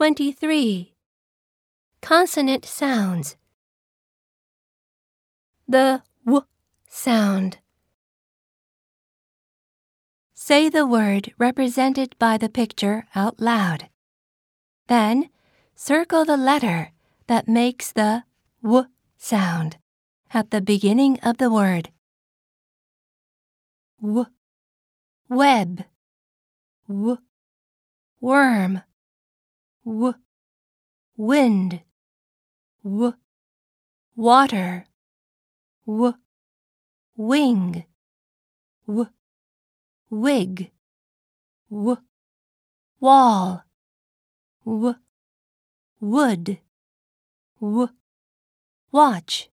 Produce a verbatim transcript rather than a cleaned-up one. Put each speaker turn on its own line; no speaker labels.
twenty-three. Consonant sounds. The W sound. Say the word represented by the picture out loud. Then, circle the letter that makes the W sound at the beginning of the word. W, web. W, worm. W, wind. W, water. W, wing. W, wig. W, wall. W, wood. W, watch.